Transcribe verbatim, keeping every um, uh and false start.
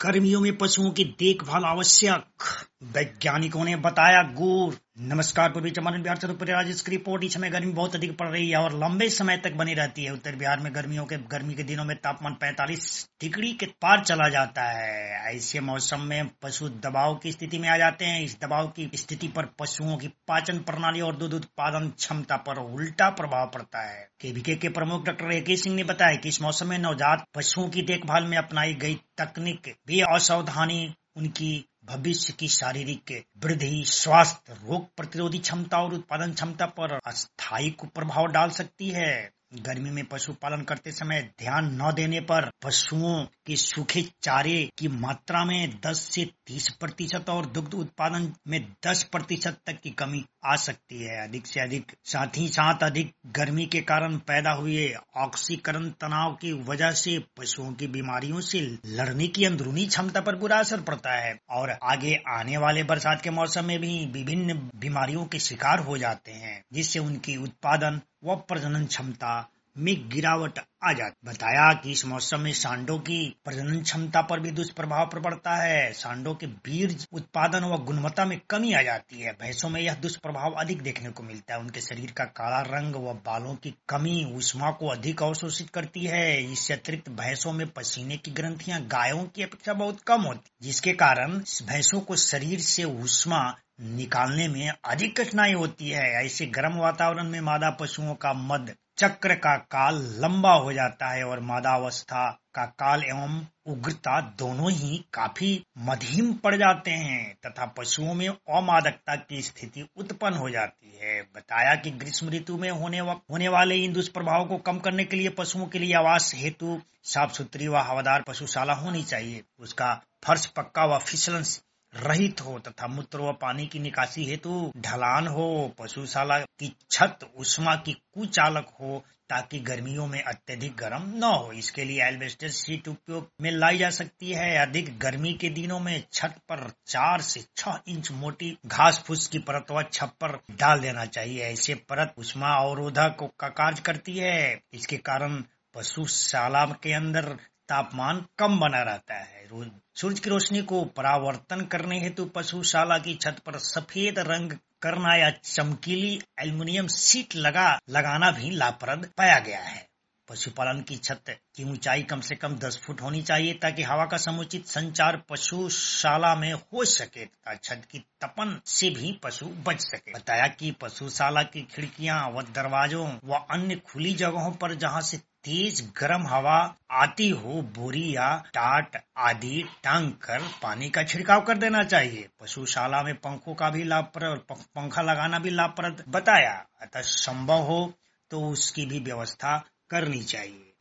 गर्मियों में पशुओं की देखभाल आवश्यक, वैज्ञानिकों ने बताया गौर। नमस्कार, पूर्वी चंपारण बिहार से उत्तर राजेश की रिपोर्ट। इस समय गर्मी बहुत अधिक पड़ रही है और लंबे समय तक बनी रहती है। उत्तर बिहार में गर्मियों के गर्मी के दिनों में तापमान पैंतालीस डिग्री के पार चला जाता है। ऐसे मौसम में पशु दबाव की स्थिति में आ जाते हैं। इस दबाव की स्थिति पर पशुओं की पाचन प्रणाली और दूध उत्पादन क्षमता पर उल्टा प्रभाव पड़ता है। केवीके के प्रमुख डॉक्टर ए के सिंह ने बताया कि इस मौसम में नवजात पशुओं की देखभाल में अपनाई गई तकनीक भी असावधानी उनकी भविष्य की शारीरिक वृद्धि, स्वास्थ्य, रोग प्रतिरोधी क्षमता और उत्पादन क्षमता पर अस्थायी कुप्रभाव डाल सकती है। गर्मी में पशुपालन करते समय ध्यान न देने पर पशुओं के सूखे चारे की मात्रा में दस से तीस प्रतिशत और दुग्ध उत्पादन में दस प्रतिशत तक की कमी आ सकती है। अधिक से अधिक साथ ही साथ अधिक गर्मी के कारण पैदा हुए ऑक्सीकरण तनाव की वजह से पशुओं की बीमारियों से लड़ने की अंदरूनी क्षमता पर बुरा असर पड़ता है और आगे आने वाले बरसात के मौसम में भी विभिन्न बीमारियों के शिकार हो जाते हैं, जिससे उनकी उत्पादन व प्रजनन क्षमता में गिरावट आ जाती। बताया कि इस मौसम में सांडों की प्रजनन क्षमता पर भी दुष्प्रभाव पड़ता है। सांडों के बीज उत्पादन व गुणवत्ता में कमी आ जाती है। भैंसों में यह दुष्प्रभाव अधिक देखने को मिलता है। उनके शरीर का काला रंग व बालों की कमी ऊष्मा को अधिक अवशोषित करती है। इससे अतिरिक्त भैंसों में पसीने की ग्रंथियां गायों की अपेक्षा बहुत कम होती, जिसके कारण भैंसों को शरीर से ऊष्मा निकालने में अधिक कठिनाई होती है। ऐसे गर्म वातावरण में मादा पशुओं का मद चक्र का काल लंबा हो जाता है और मादावस्था का काल एवं उग्रता दोनों ही काफी मध्यम पड़ जाते हैं तथा पशुओं में अमादकता की स्थिति उत्पन्न हो जाती है। बताया कि ग्रीष्म ऋतु में होने वा, होने वाले इन दुष्प्रभावों को कम करने के लिए पशुओं के लिए आवास हेतु साफ सुथरी व हवादार पशुशाला होनी चाहिए। उसका फर्श पक्का व फिसलन रहित हो तथा मूत्र व पानी की निकासी हेतु ढलान हो। पशुशाला की छत उष्मा की कुचालक हो ताकि गर्मियों में अत्यधिक गर्म न हो। इसके लिए एल्वेस्टर शीट उपयोग में लाई जा सकती है। अधिक गर्मी के दिनों में छत पर चार से छह इंच मोटी घास फूस की परत व छप्पर डाल देना चाहिए। ऐसे परत उष्मा अवरोधक का कार्य करती है। इसके कारण पशुशाला के अंदर तापमान कम बना रहता है। सूरज की रोशनी को परावर्तन करने हेतु पशुशाला की छत पर सफेद रंग करना या चमकीली एल्युमिनियम शीट लगा लगाना भी लाभप्रद पाया गया है। पशुपालन की छत की ऊंचाई कम से कम दस फुट होनी चाहिए ताकि हवा का समुचित संचार पशुशाला में हो सके तथा छत की तपन से भी पशु बच सके। बताया कि पशुशाला की खिड़कियां व दरवाजों व अन्य खुली जगहों पर जहां से तेज गर्म हवा आती हो, बोरी या टाट आदि टांग कर पानी का छिड़काव कर देना चाहिए। पशुशाला में पंखों का भी लाभप्रद पंखा लगाना भी लाभप्रद बताया। अतः संभव हो तो उसकी भी व्यवस्था करनी चाहिए।